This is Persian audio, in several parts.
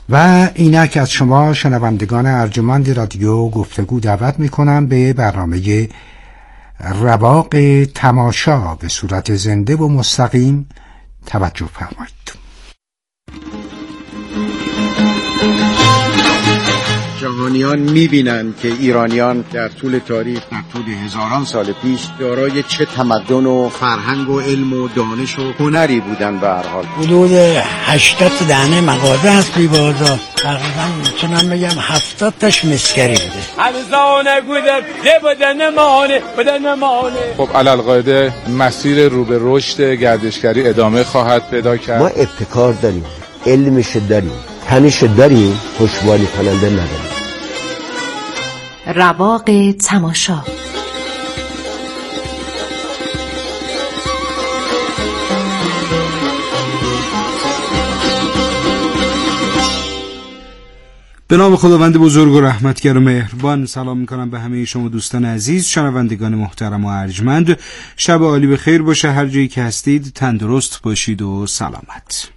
و اینک از شما شنوندگان ارجمند رادیو گفتگو دعوت میکنم به برنامه رواق تماشا به صورت زنده و مستقیم توجه فرمایید. جهانیان می‌بینند که ایرانیان در طول تاریخ، در طول هزاران سال پیش دارای چه تمدن و فرهنگ و علم و دانش و هنری بودند. به هر حال حدود 80 دانه مغازه هست توی بازار، تقریبا میتونم بگم 70 تاش مسکری بوده. ارزانه گوده بدن مانه. خب علالقاعده مسیر رو به رشد گردشگری ادامه خواهد پیدا کرد. ما ابتکار داریم، علمش داریم، تنش داریم، پشتوانه کننده نداریم. رواق تماشا. به نام خداوند بزرگ و رحمتگر و مهربان سلام میکنم به همه شما دوستان عزیز، شنوندگان محترم و ارجمند. شب عالی به خیر باشه، هر جایی که هستید تندرست باشید و سلامت.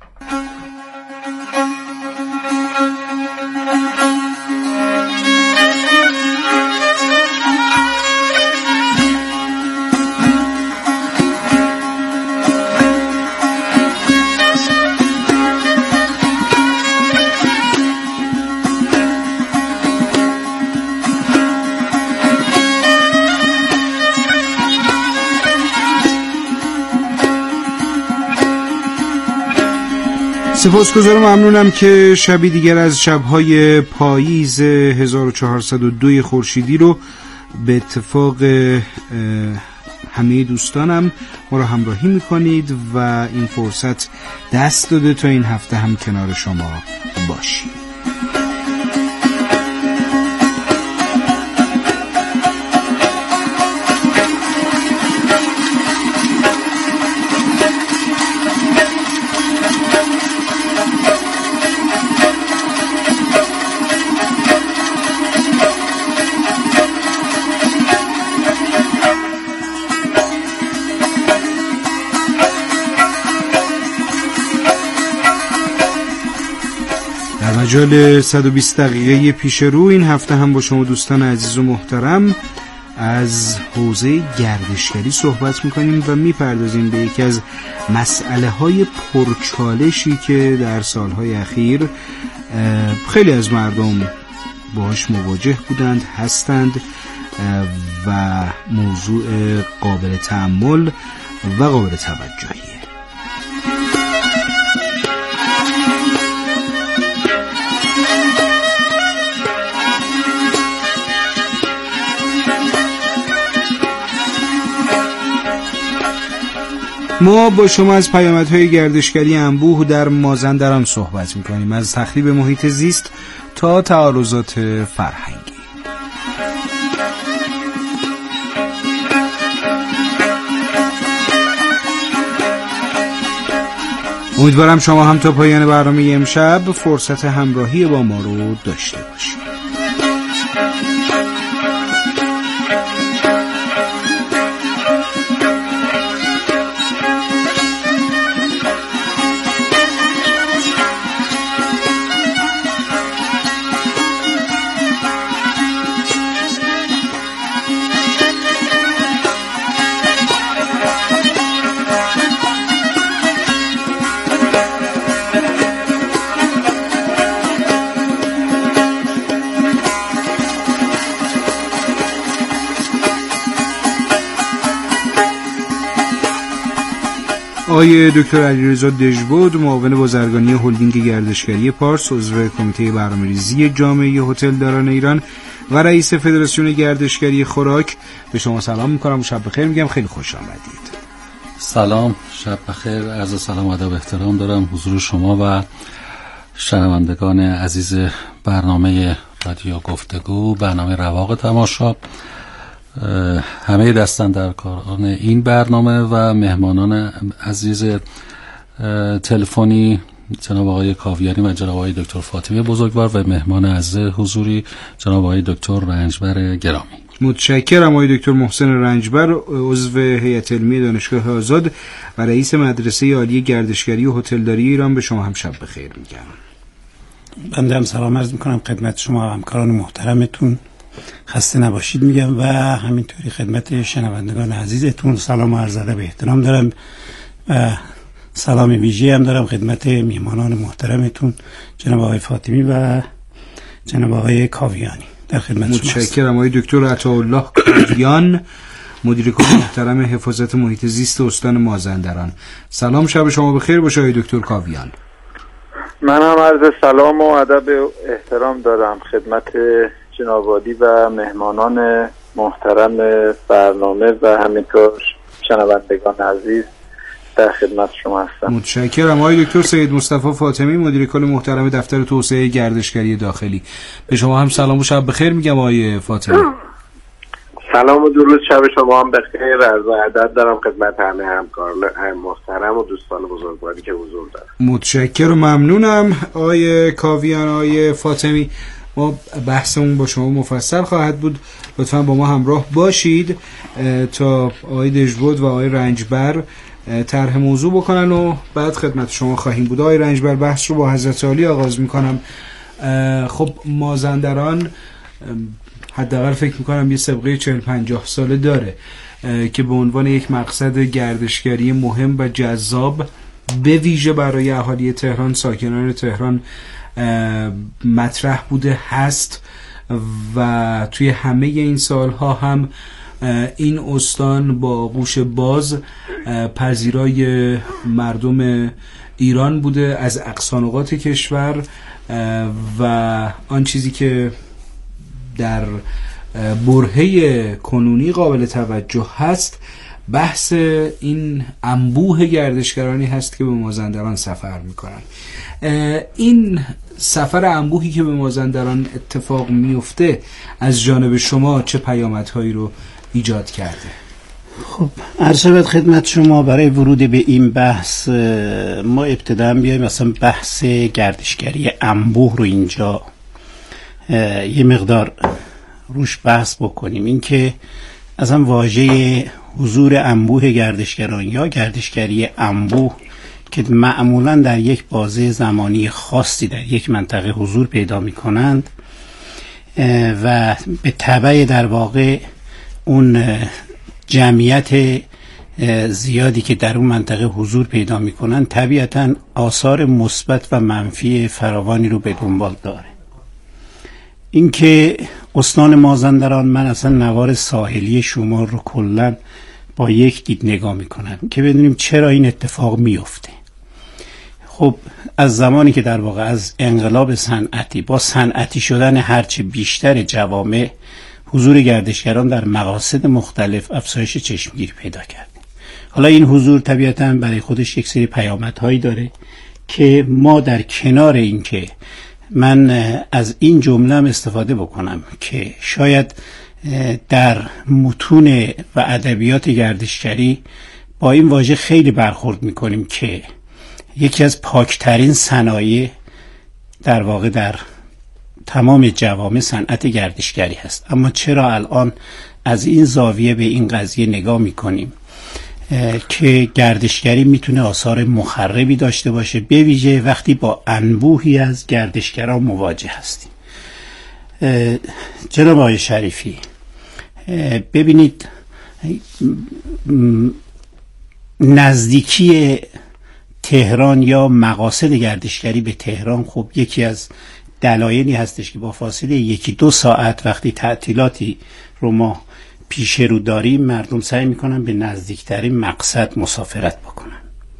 سپاسگزارم، ممنونم که شبی دیگر از شب‌های پاییز 1402 خورشیدی رو به اتفاق همه دوستانم ما رو همراهی میکنید و این فرصت دست داده تا این هفته هم کنار شما باشیم. مجال 120 دقیقه پیش رو این هفته هم با شما دوستان عزیز و محترم از حوزه گردشگری صحبت میکنیم و میپردازیم به یکی از مسئله های پرچالشی که در سالهای اخیر خیلی از مردم باهاش مواجه بودند، هستند و موضوع قابل تأمل و قابل توجهیه. ما با شما از پیامدهای گردشگری انبوه در مازندران صحبت میکنیم، از تخریب محیط زیست تا تعارضات فرهنگی. امیدوارم شما هم تا پایان برنامه امشب فرصت همراهی با ما رو داشته باشید. آقای دکتر علیرضا دژبود، معاون بازرگانی هلدینگ گردشگری پارس، عضو کمیته برنامه‌ریزی جامعه هتلداران ایران و رئیس فدراسیون گردشگری خوراک، به شما سلام میکنم و شب بخیر میگم. خیلی خوش آمدید. سلام، شب بخیر، عرض سلام و ادب و احترام دارم حضور شما و شنوندگان عزیز برنامه رادیو گفتگو، برنامه رواق تماشا، همه دستن در کاران این برنامه و مهمانان عزیز تلفنی جناب آقای کاویانی و جناب آقای دکتر فاطمی بزرگوار و مهمان عزیز حضوری جناب آقای دکتر رنجبر گرامی. متشکرم. آقای دکتر محسن رنجبر، عضو هیئت علمی دانشگاه آزاد و رئیس مدرسه عالی گردشگری و هتلداری ایران، به شما هم شب بخیر میگم. بنده هم سلام عرض میکنم خدمت شما همکاران محترمتون، خسته نباشید میگم و همینطوری خدمت شنوندگان عزیزتون سلام و عرض ادب و احترام دارم و سلام ویژه هم دارم خدمت میهمانان محترمتون جناب آقای فاطمی و جناب آقای کاویانی. در خدمت شما هستم. متشکرم. آقای دکتر عطاالله کاویان، مدیر کل محترم حفاظت محیط زیست استان مازندران. سلام، شب شما بخیر باشه آقای دکتر کاویان. من هم عرض سلام و ادب و احترام دارم خدمت جناب عالی و مهمانان محترم برنامه و همینطور شنوندگان عزیز. در خدمت شما هستم. متشکرم. آقای دکتر سید مصطفی فاطمی، مدیر کل محترم دفتر توسعه گردشگری داخلی. به شما هم سلام و شب بخیر میگم آقای فاطمی. سلام و درود، شب شما هم بخیر. عرض ادب دارم خدمت همه همکاران محترم و دوستان بزرگواری که حضور دارن. متشکرم و ممنونم آقای کاویان. آقای فاطمی، ما بحثمون با شما مفصل خواهد بود، لطفاً با ما همراه باشید تا آقای دژبود و آقای رنجبر طرح موضوع بکنن و بعد خدمت شما خواهیم بود. آقای رنجبر، بحث رو با حضرت عالی آغاز میکنم. خب مازندران حداقل فکر میکنم یه سابقه 40-50 ساله داره که به عنوان یک مقصد گردشگری مهم و جذاب به ویژه برای اهالی تهران، ساکنان تهران مطرح بوده هست و توی همه این سالها هم این استان با آغوش باز پذیرای مردم ایران بوده از اقصانقاط کشور و آن چیزی که در برهه کنونی قابل توجه هست بحث این انبوه گردشگرانی هست که به مازندران سفر میکنن. این سفر انبوهی که به مازندران اتفاق میفته از جانب شما چه پیامدهایی رو ایجاد کرده؟ خب عرض شود خدمت شما برای ورود به این بحث ما ابتدا بیایم مثلا بحث گردشگری انبوه رو اینجا یه مقدار روش بحث بکنیم. این که اصلا واژه حضور انبوه گردشگران یا گردشگری انبوه که معمولا در یک بازه زمانی خاصی در یک منطقه حضور پیدا می کنند و به تبع در واقع اون جمعیت زیادی که در اون منطقه حضور پیدا می کنند طبیعتاً آثار مثبت و منفی فراوانی رو به دنبال داره. اینکه استان مازندران، من اصلا نوار ساحلی شمال رو کلاً با یک دید نگاه میکنم که بدونیم چرا این اتفاق میفته. خب از زمانی که در واقع از انقلاب صنعتی با صنعتی شدن هرچه بیشتر جوامع حضور گردشگران در مقاصد مختلف افزایش چشمگیری پیدا کرده. حالا این حضور طبیعتاً برای خودش یک سری پیامدهایی داره که ما در کنار این که من از این جمله استفاده بکنم که شاید در متون و ادبیات گردشگری با این واژه خیلی برخورد میکنیم که یکی از پاکترین صنایع در واقع در تمام جوامع صنعت گردشگری هست، اما چرا الان از این زاویه به این قضیه نگاه میکنیم که گردشگری میتونه آثار مخربی داشته باشه، به ویژه وقتی با انبوهی از گردشگران مواجه هستیم. جناب آقای شریفی، ببینید نزدیکی تهران یا مقاصد گردشگری به تهران خب یکی از دلایلی هستش که با فاصله 1-2 ساعت وقتی تعطیلاتی رو ما پیش رو داریم مردم سعی میکنن به نزدیکترین مقصد مسافرت بکنن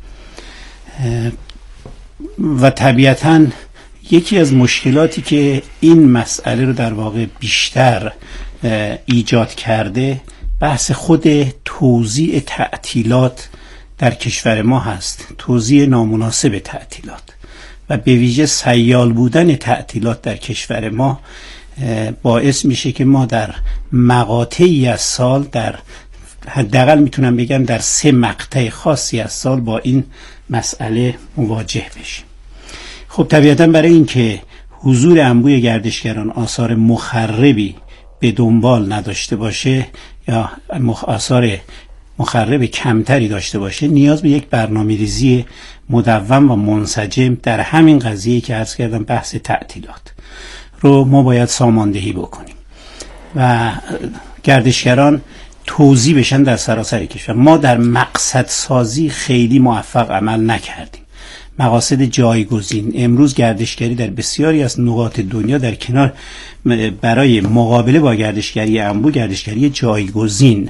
و طبیعتاً یکی از مشکلاتی که این مسئله رو در واقع بیشتر ایجاد کرده بحث خود توزیع تعطیلات در کشور ما هست، توزیع نامناسب تعطیلات و به ویژه سیال بودن تعطیلات در کشور ما باعث میشه که ما در مقاطعی از سال، در حداقل میتونم بگم در 3 مقطع خاصی از سال با این مسئله مواجه بشیم. خب طبیعتاً برای اینکه حضور انبوه گردشگران آثار مخربی به دنبال نداشته باشه یا آثار مخرب کمتری داشته باشه، نیاز به یک برنامه‌ریزی مدون و منسجم در همین قضیه که عرض کردم بحث تعطیلات رو ما باید ساماندهی بکنیم و گردشگران توزیع بشن در سراسر کشور. ما در مقصد سازی خیلی موفق عمل نکردیم. مقاصد جایگزین، امروز گردشگری در بسیاری از نقاط دنیا در کنار برای مقابله با گردشگری انبوه، گردشگری جایگزین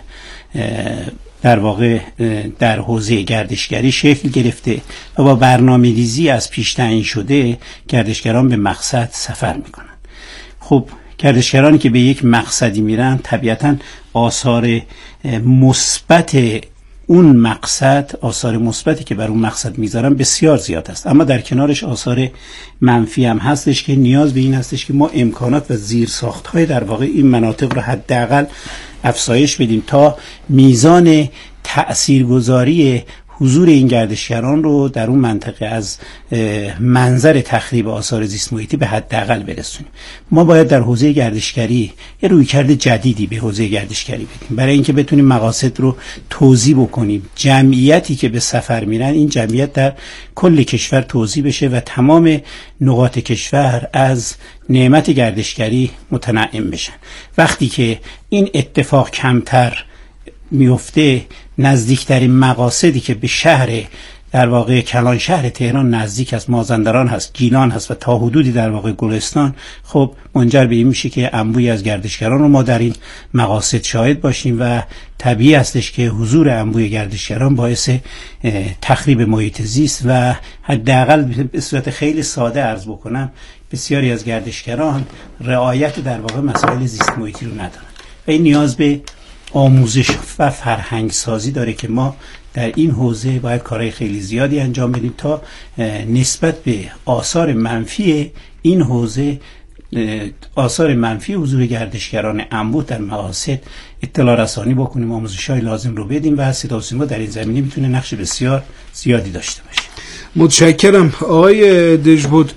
در واقع در حوزه گردشگری شکل گرفته و با برنامه‌ریزی از پیش تعیین شده گردشگران به مقصد سفر میکنن. خب گردشگرانی که به یک مقصدی میرن طبیعتاً آثار مثبت اون مقصد، آثار مثبتی که بر اون مقصد میذارن بسیار زیاد است، اما در کنارش آثار منفی هم هستش که نیاز به این هستش که ما امکانات و زیرساخت‌های در واقع این مناطق رو حداقل افزایش بدیم تا میزان تأثیرگذاری حضور این گردشگران رو در اون منطقه از منظر تخریب آثار زیست محیطی به حداقل برسونیم. ما باید در حوزه گردشگری یه رویکرد جدیدی به حوزه گردشگری بدیم برای اینکه بتونیم مقاصد رو توزیع بکنیم. جمعیتی که به سفر میرن، این جمعیت در کل کشور توزیع بشه و تمام نقاط کشور از نعمت گردشگری متنعم بشن. وقتی که این اتفاق کمتر میفته، نزدیکترین مقاصدی که به شهر در واقع کلان شهر تهران نزدیک از مازندران هست، گیلان هست و تا حدودی در واقع گلستان، خب منجر به این میشه که انبوهی از گردشگران رو ما در این مقاصد شاهد باشیم و طبیعی هستش که حضور انبوه گردشگران باعث تخریب محیط زیست و حداقل به صورت خیلی ساده عرض بکنم بسیاری از گردشگران رعایت در واقع مسائل زیست محیطی رو ندارن و این نیاز به آموزش و فرهنگ سازی داره که ما در این حوزه باید کارهای خیلی زیادی انجام بدیم تا نسبت به آثار منفی این حوزه، آثار منفی حضور گردشگران انبوه در مقاصد اطلاع رسانی بکنیم، آموزش‌های لازم رو بدیم و صدا و سیما در این زمینه میتونه نقش بسیار زیادی داشته باشه. متشکرم آقای دژبود.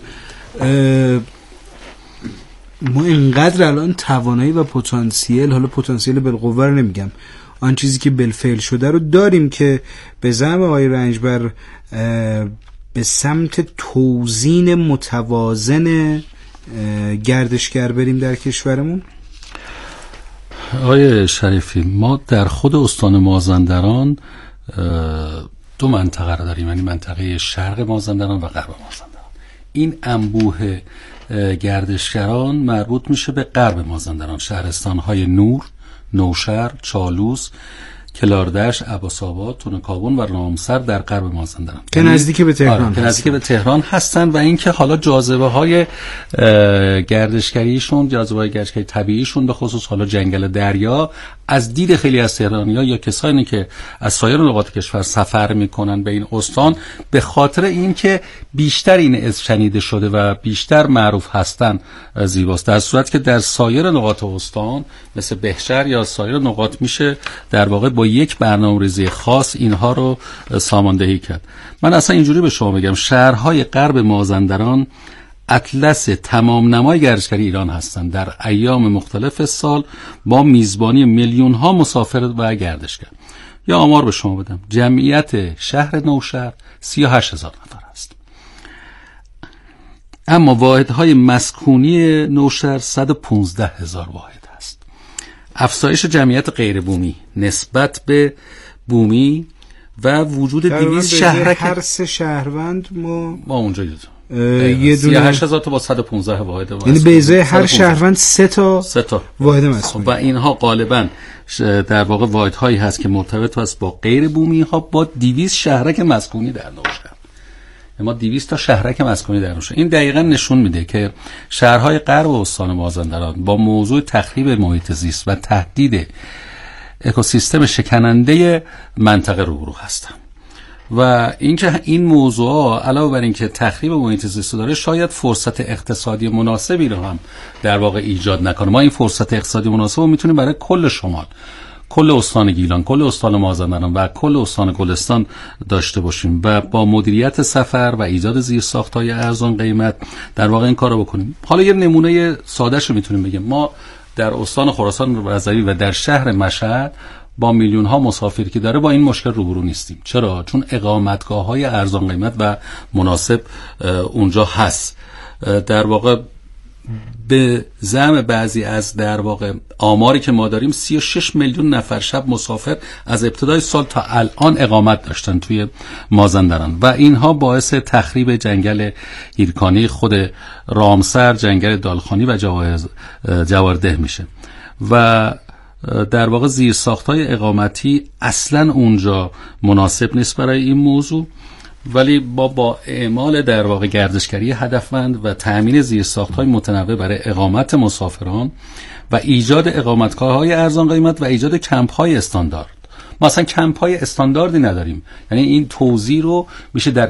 ما اینقدر الان توانایی و پتانسیل، حالا پتانسیل بالقوه رو نمیگم، آن چیزی که بالفعل شده رو داریم که به زعم آقای رنجبر به سمت توزیع متوازن گردشگر بریم در کشورمون. آقای شریفی، ما در خود استان مازندران دو منطقه رو داریم، یعنی منطقه شرق مازندران و غرب مازندران. این انبوه گردشگران مربوط میشه به غرب مازندران، شهرستان‌های نور، نوشهر، چالوس، کلاردشت، عباس‌آباد، تونکابون و رامسر در غرب مازندران که نزدیک به تهران که نزدیک به تهران هستن و اینکه حالا جاذبه‌های گردشگریشون، جاذبه‌های گردشگری طبیعیشون به خصوص حالا جنگل دریا از دید خیلی از تهرانی‌ها یا کسانی که از سایر نقاط کشور سفر میکنن به این استان به خاطر اینکه بیشتر این اسم شنیده شده و بیشتر معروف هستن زیباست، در صورت که در سایر نقاط استان مثل بهشهر یا سایر نقاط میشه در واقع با یک برنامه‌ریزی خاص اینها رو ساماندهی کرد. من اصلا اینجوری به شما بگم، شهرهای غرب مازندران اطلس تمام نمای گردشگری ایران هستند. در ایام مختلف سال با میزبانی میلیون ها مسافر و گردشگر. یا آمار به شما بدم، جمعیت شهر نوشهر 38,000 نفر است، اما واحدهای مسکونی نوشهر 115,000 واحد است. افزایش جمعیت غیر بومی نسبت به بومی و وجود 200 شهرک، هر سه شهروند ما اونجا یه دونه 38,000 تا با 115 واحد، یعنی به ازای هر شهروند سه تا واحد مسکونی و اینها غالبا در واقع واحدهایی هست که مرتبط است با غیر بومی ها با 200 شهرک مسکونی در نوشهر. ما 200 تا شهرک مسکونی در نوشهر. این دقیقاً نشون میده که شهرهای غرب استان مازندران با موضوع تخریب محیط زیست و تهدید اکوسیستم شکننده منطقه روبرو هستند و اینکه این موضوع علاوه بر اینکه تخریب محیط زیست داره، شاید فرصت اقتصادی مناسبی رو هم در واقع ایجاد نکنه. ما این فرصت اقتصادی مناسب رو میتونیم برای کل شمال، کل استان گیلان، کل استان مازندران و کل استان گلستان داشته باشیم و با مدیریت سفر و ایجاد زیرساخت‌های ارزان قیمت در واقع این کارو بکنیم. حالا یه نمونه سادهش رو میتونیم بگیم. ما در استان خراسان رضوی و در شهر مشهد با میلیون ها مسافری که داره با این مشکل روبرو نیستیم. چرا؟ چون اقامتگاه های ارزان قیمت و مناسب اونجا هست. در واقع به زعم بعضی از در واقع آماری که ما داریم 36 میلیون نفر شب مسافر از ابتدای سال تا الان اقامت داشتن توی مازندران و اینها باعث تخریب جنگل هیرکانی خود رامسر، جنگل دالخانی و جوارده میشه و در واقع زیرساخت‌های اقامتی اصلا اونجا مناسب نیست برای این موضوع. ولی با اعمال در واقع گردشگری هدفمند و تأمین زیرساخت‌های متنوع برای اقامت مسافران و ایجاد اقامتگاه‌های ارزان قیمت و ایجاد کمپ‌های استاندارد. ما اصلا کمپ‌های استانداردی نداریم، یعنی این توزیع رو میشه در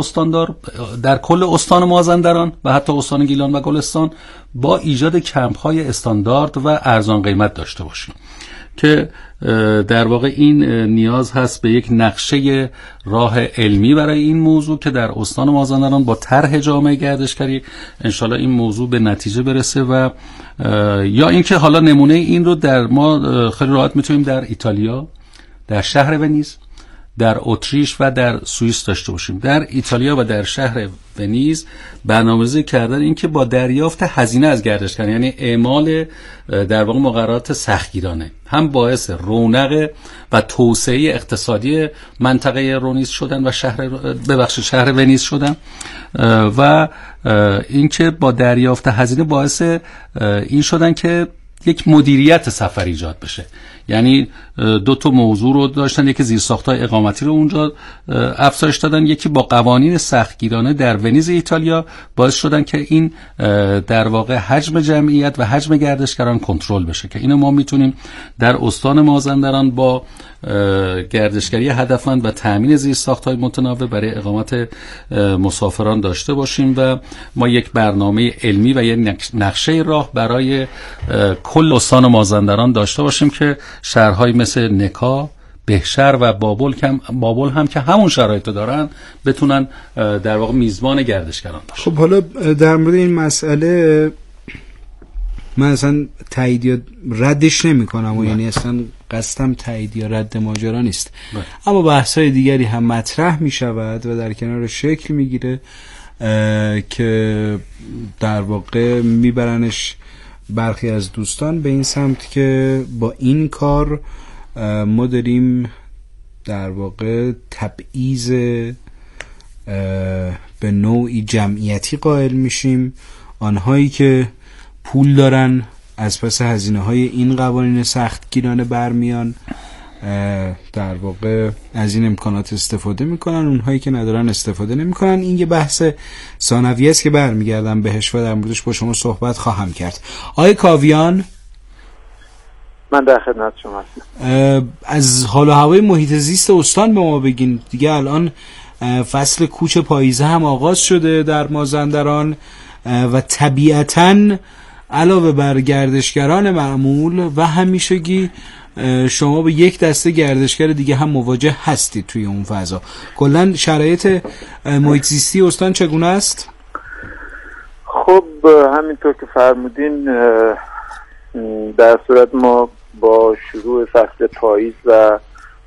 کل استان مازندران و حتی استان گیلان و گلستان با ایجاد کمپ‌های استاندارد و ارزان قیمت داشته باشیم که در واقع این نیاز هست به یک نقشه راه علمی برای این موضوع که در استان مازندران با طرح جامعه گردشگری انشالله این موضوع به نتیجه برسه و یا اینکه حالا نمونه این رو در ما خیلی راحت میتونیم در ایتالیا، در شهر ونیز، در اتریش و در سوئیس داشته باشیم. در ایتالیا و در شهر ونیز برنامه‌ریزی کردن این که با دریافت هزینه از گردشگران، یعنی اعمال در واقع مقررات سختگیرانه، هم باعث رونق و توسعه اقتصادی منطقه رونیز شدن و شهر ونیز شدن و اینکه با دریافت هزینه باعث این شدن که یک مدیریت سفر ایجاد بشه. یعنی دو تا موضوع رو داشتن، یکی زیرساخت‌های اقامتی رو اونجا افزایش دادن، یکی با قوانین سختگیرانه در ونیز ایتالیا باعث شدن که این در واقع حجم جمعیت و حجم گردشگران کنترل بشه که اینو ما میتونیم در استان مازندران با گردشگری هدفمند و تأمین زیرساخت‌های متنوع برای اقامت مسافران داشته باشیم و ما یک برنامه علمی و یک نقشه راه برای کل استان مازندران داشته باشیم که شهرهای مثل نکا، بهشهر و بابل هم که همون شرایط دارن بتونن در واقع میزبان گردشگران باشن. خب حالا در مورد این مسئله من اصلا تایید یا ردش نمی کنم و یعنی اصلا قصدم تایید یا رد ماجرا نیست، اما بحث‌های دیگری هم مطرح می شود و در کنار شکل می گیره که در واقع می برنش برخی از دوستان به این سمت که با این کار ما داریم در واقع تبعیض به نوعی جمعیتی قائل میشیم. آنهایی که پول دارن از پس هزینه‌های این قوانین سختگیرانه برمیان، در واقع از این امکانات استفاده میکنن، اونهایی که ندارن استفاده نمیکنن. این یه بحث ثانویه است که برمیگردم بهش و در موردش با شما صحبت خواهم کرد. آقای کاویان، من در خدمت شما هستم. از حال و هوای محیط زیست استان به ما بگین. دیگه الان فصل کوچ پاییزه هم آغاز شده در مازندران و طبیعتاً علاوه بر گردشگران معمول و همیشگی شما به یک دسته گردشگر دیگه هم مواجه هستید توی اون فضا. کلاً شرایط محیط زیستی استان چگونه است؟ خب همینطور که فرمودین، در صورت ما با شروع فصل پاییز و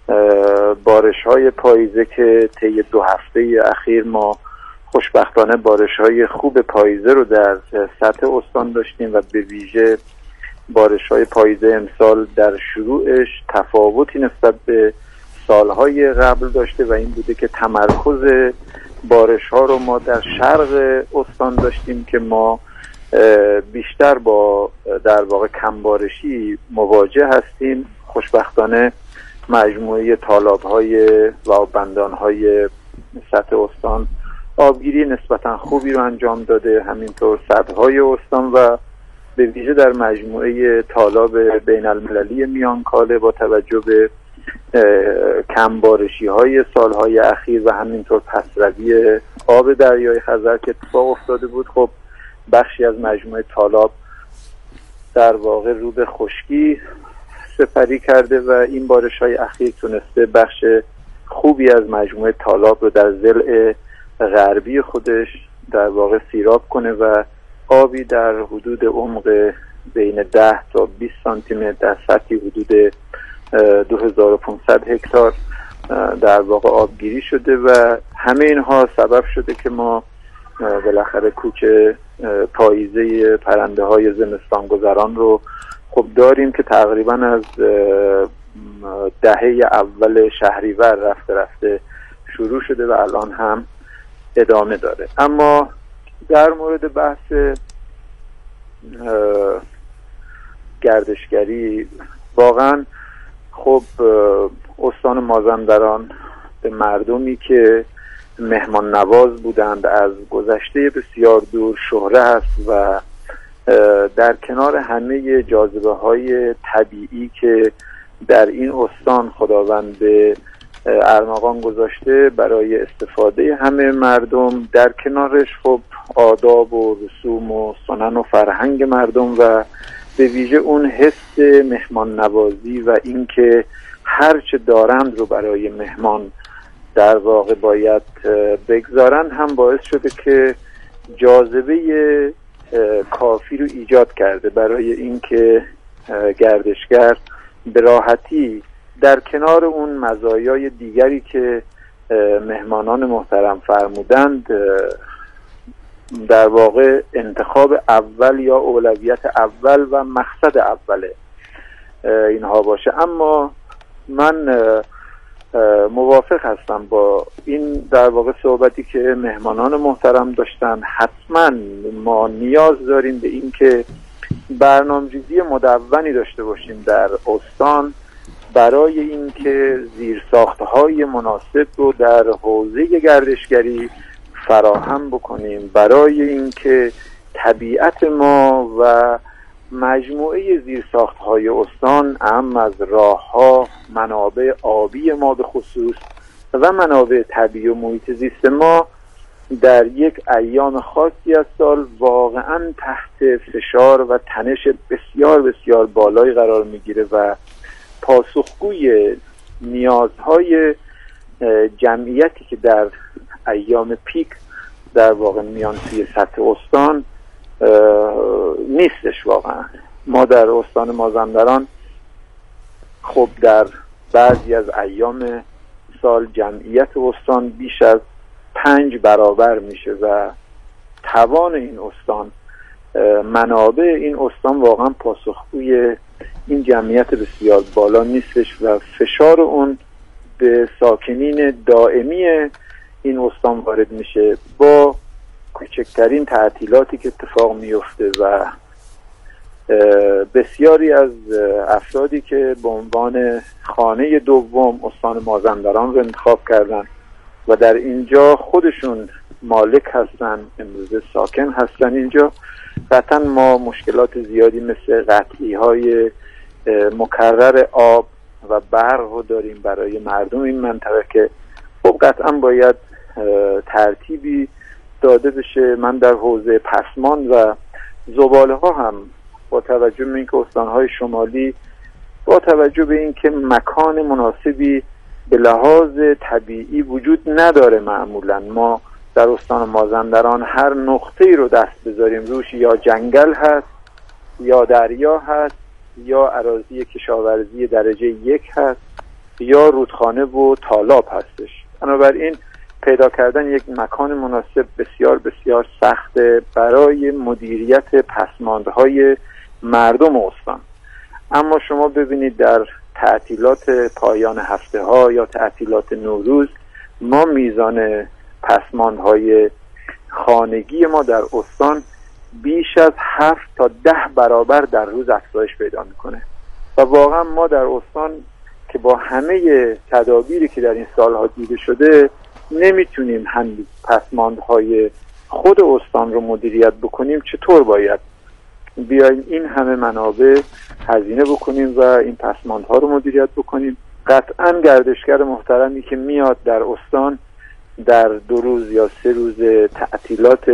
بارش‌های پاییزه که طی 2 هفته اخیر ما خوشبختانه بارش‌های خوب پاییزه رو در سطح استان داشتیم و به ویژه بارش‌های پاییزه امسال در شروعش تفاوتی نسبت به سالهای قبل داشته و این بوده که تمرکز بارش‌ها رو ما در شرق استان داشتیم که ما بیشتر با در واقع کمبارشی مواجه هستیم. خوشبختانه مجموعه تالاب‌های و بندان‌های سطح استان آبگیری نسبتا خوبی رو انجام داده، همینطور سدهای استان و به ویژه در مجموعه تالاب بین المللی میانکاله با توجه به کمبارشی های سالهای اخیر و همینطور پسروی آب دریای خزر که اتفاق افتاده بود، خب بخشی از مجموعه تالاب در واقع رو به خشکی سپری کرده و این بارش های اخیر تونسته بخش خوبی از مجموعه تالاب رو در ضلع غربی خودش در واقع سیراب کنه و آبی در حدود عمق بین 10 تا 20 سانتی متر در سطحی حدود 2500 هکتار در واقع آبگیری شده و همه اینها سبب شده که ما بالاخره کوچ پاییزه پرنده های زمستان گذران رو خب داریم که تقریبا از دهه اول شهریور رفته شروع شده و الان هم ادامه داره. اما در مورد بحث گردشگری واقعا خب استان مازندران به مردمی که مهمان نواز بودند از گذشته بسیار دور شهره است و در کنار همه جاذبه های طبیعی که در این استان خداوند به ارمغان گذاشته برای استفاده همه مردم، در کنارش خب آداب و رسوم و سنن و فرهنگ مردم و به ویژه اون حس مهمان نوازی و اینکه هر چه دارند رو برای مهمان در واقع باید بگذارن هم باعث شده که جاذبه کافی رو ایجاد کرده برای اینکه گردشگر به راحتی در کنار اون مزایای دیگری که مهمانان محترم فرمودند در واقع انتخاب اول یا اولویت اول و مقصد اول اینها باشه. اما من موافق هستم با این در واقع صحبتی که مهمانان محترم داشتن. حتما ما نیاز داریم به این که برنامه‌ریزی مدونی داشته باشیم در استان برای اینکه زیرساخت‌های مناسب رو در حوزه گردشگری فراهم بکنیم، برای اینکه طبیعت ما و مجموعه زیرساخت‌های استان اهم از راه‌ها، منابع آبی ما به خصوص و منابع طبیعی و محیط زیست ما در یک ایام خاصی از سال واقعاً تحت فشار و تنش بسیار بسیار بالایی قرار میگیره و پاسخگوی نیازهای جمعیتی که در ایام پیک در واقع میان توی سطح استان نیستش. واقعا ما در استان مازندران خب در بعضی از ایام سال جمعیت استان بیش از 5 برابر میشه و توان این استان، منابع این استان واقعا پاسخگوی این جمعیت بسیار بالا نیستش و فشار اون به ساکنین دائمی این استان وارد میشه با کوچکترین تعطیلاتی که اتفاق میفته و بسیاری از افرادی که به عنوان خانه دوم استان مازندران رو انتخاب کردن و در اینجا خودشون مالک هستن، امروزه ساکن هستن اینجا، قطعا ما مشکلات زیادی مثل قطعی های مکرر آب و برق رو داریم برای مردم این منطقه که خب قطعا باید ترتیبی داده بشه. من در حوزه پسمان و زباله ها هم با توجه به اینکه استانهای شمالی با توجه به اینکه مکان مناسبی به لحاظ طبیعی وجود نداره، معمولا ما در استان مازندران هر نقطه‌ای رو دست بذاریم روش یا جنگل هست یا دریا هست یا اراضی کشاورزی درجه 1 هست یا رودخانه و تالاب هستش. بنابراین پیدا کردن یک مکان مناسب بسیار بسیار سخته برای مدیریت پسماندهای مردم استان. اما شما ببینید در تعطیلات پایان هفته ها یا تعطیلات نوروز ما میزان پسماندهای خانگی ما در استان بیش از 7 تا 10 برابر در روز افزایش پیدا میکنه و واقعا ما در استان که با همه تدابیری که در این سالها دیده شده نمیتونیم هنوز پسماندهای خود استان رو مدیریت بکنیم. چطور باید بیایم این همه منابع هزینه بکنیم و این پسماندها رو مدیریت بکنیم؟ قطعا گردشگر محترمی که میاد در استان در 2 روز یا 3 روز تعطیلات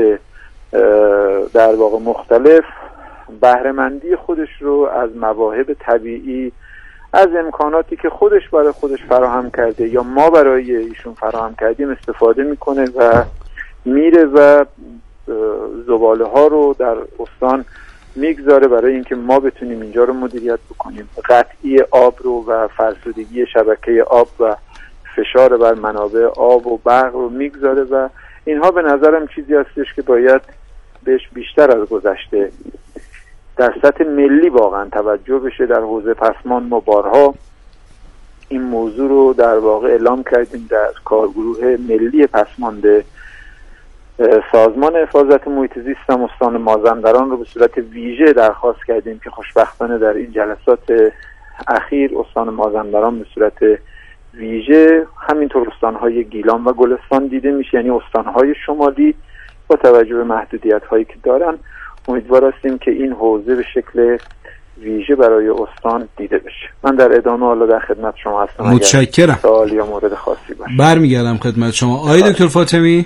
در واقع مختلف بهره‌مندی خودش رو از مواهب طبیعی، از امکاناتی که خودش برای خودش فراهم کرده یا ما برای ایشون فراهم کردیم استفاده میکنه و میره و زباله ها رو در استان میگذاره برای اینکه ما بتونیم اینجا رو مدیریت بکنیم. قطعی آب رو و فرسودگی شبکه آب و فشار بر منابع آب و برق رو میگذاره و اینها به نظرم چیزی هستش که باید بهش بیشتر از گذشته در سطح ملی واقعا توجه بشه. در حوزه پسماند ما بارها این موضوع رو در واقع اعلام کردیم در کارگروه ملی پسماند سازمان حفاظت محیط زیست استان مازندران رو به صورت ویژه درخواست کردیم که خوشبختانه در این جلسات اخیر استان مازندران به صورت ویژه، همینطور استانهای گیلان و گلستان دیده میشه، یعنی استانهای شمالی با توجه به محدودیت هایی که دارن امیدوار هستیم که این حوزه به شکل ویژه برای استان دیده بشه. من در ادامه حالا در خدمت شما هستم. متشکرم. سوال یا مورد خاصی باشه برمیگردم خدمت شما. آقای دکتر فاطمی.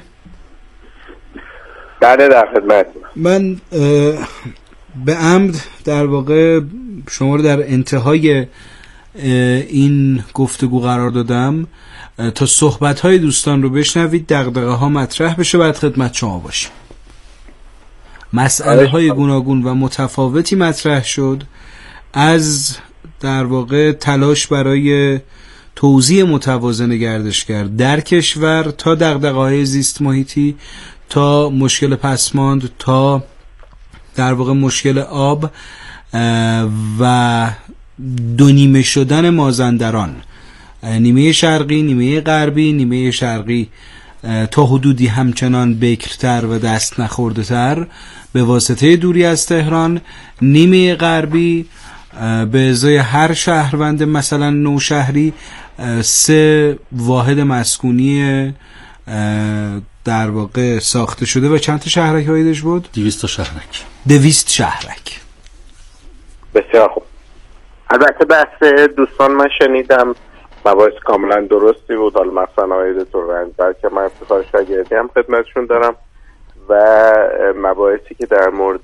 بله در خدمت. من به عمد در واقع شما رو در انتهای این گفتگو قرار دادم تا صحبت‌های دوستان رو بشنوید، دغدغه‌ها مطرح بشه، بعد خدمت شما باشیم. مسئله‌های گوناگون و متفاوتی مطرح شد، از در واقع تلاش برای توزیع متوازن گردشگر در کشور تا دغدغه‌های زیست محیطی، تا مشکل پسماند، تا در واقع مشکل آب و دونیمه شدن مازندران، نیمه شرقی، نیمه غربی، نیمه شرقی تا حدودی همچنان بکرتر و دست نخورده تر به واسطه دوری از تهران، نیمه غربی به ازای هر شهروند مثلا نوشهری 3 واحد مسکونی در واقع ساخته شده و چند تا شهرک هایدش بود؟ 200 شهرک. 200 شهرک. بسیار خوب. البته بحث دوستان من شنیدم مباحث کاملا درستی بود، حالا مثلا آقای دکتر رنجبر که من افتخار شاگردی هم خدمتشون دارم و مباحثی که در مورد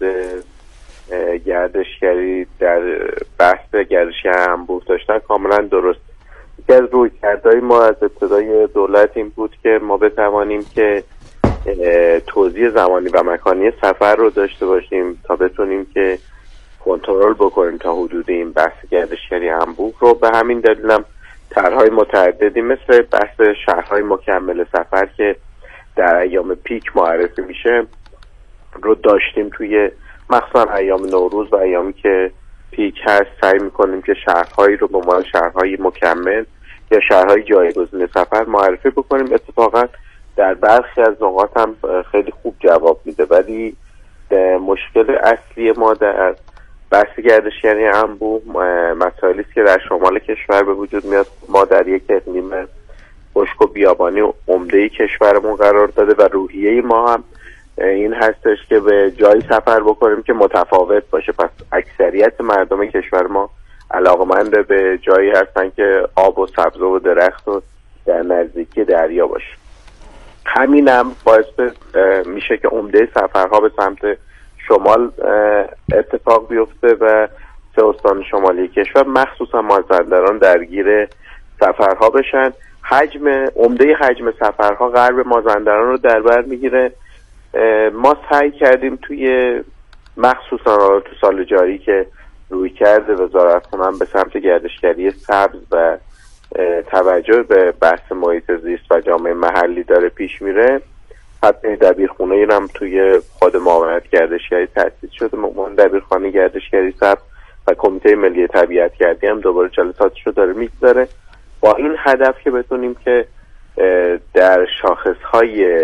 گردشگری در بحث گردشگری انبوه داشتن کاملا درست. یکی از رویکردهای ما از ابتدای دولت این بود که ما بتوانیم که توزیع زمانی و مکانی سفر رو داشته باشیم تا بتونیم که کنترل بکنیم تا حدود این بحث گردشگری انبوه رو. به همین دلیلم طرح‌های متعددی مثل بحث شهرهای مکمل سفر که در ایام پیک معرفی میشه رو داشتیم توی مخصوصا ایام نوروز و ایامی که پیک هست. سعی میکنیم که شهرهایی رو به عنوان شهرهای مکمل یا شهرهای جایگزین سفر معرفی بکنیم. اتفاقا در برخی از نقاط هم خیلی خوب جواب میده، ولی مشکل اصلی ما در بحث گردشگری انبوه مسائلی است که در شمال کشور به وجود میاد. ما در یک اقلیم خشک و بیابانی عمده کشورمون قرار داده و روحیه ما هم این هستش که به جایی سفر بکنیم که متفاوت باشه. پس اکثریت مردم کشور ما علاقمند به جایی هستن که آب و سبزه و درخت و در نزدیکی دریا باشه. همین هم باعث میشه که عمده سفرها به سمت شمال اتفاق بیفته و 3 استان شمالی کشور مخصوصا مازندران درگیر سفرها بشن. عمده حجم سفرها غرب مازندران رو در بر میگیره. ما سعی کردیم توی مخصوصا تو سال جاری که روی کرده وزارت خونم به سمت گردشگری سبز و توجه به بحث محیط زیست و جامعه محلی داره پیش میره. حتی دبیرخونه این هم توی خود معاونت گردشگری تأسیس شده، معاون دبیرخانه گردشگری سبز و کمیته ملی طبیعت گردی هم دوباره جلساتش رو داره میگذاره با این هدف که بتونیم که در شاخصهای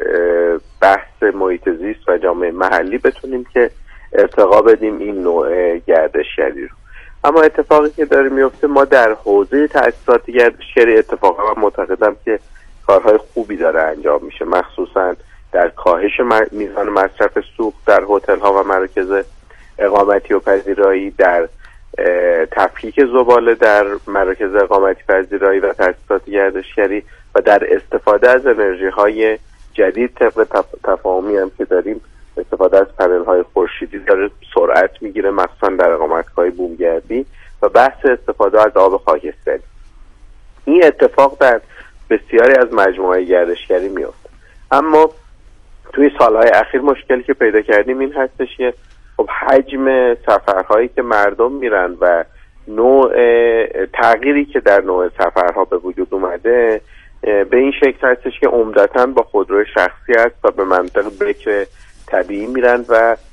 بحث محیط زیست و جامعه محلی بتونیم که ارتقا بدیم این نوع گردشگری رو. اما اتفاقی که داره میفته، ما در حوزه تأسیسات گردشگری اتفاقا من معتقدم که کارهای خوبی داره انجام میشه، مخصوصا در کاهش میزان مصرف سوخت در هتل ها و مراکز اقامتی و پذیرایی، در تفکیک زباله در مراکز اقامتی پذیرایی و تأسیسات گردشگری و در استفاده از انرژی های جدید. طبق تفاهمی هم که داریم استفاده از پنل های خورشیدی داره سرعت میگیره، مخصوصا در اقامتگاه بومگردی و بحث استفاده از آب خاکستری. این اتفاق در بسیاری از مجموعه گردشگری میفته. اما توی سالهای اخیر مشکلی که پیدا کردیم این هستش که خب حجم سفرهایی که مردم میرن و نوع تغییری که در نوع سفرها به وجود اومده به این شکل هستش که عمدتاً با خودروی شخصی است و به منطقه بکر طبیعی میرن و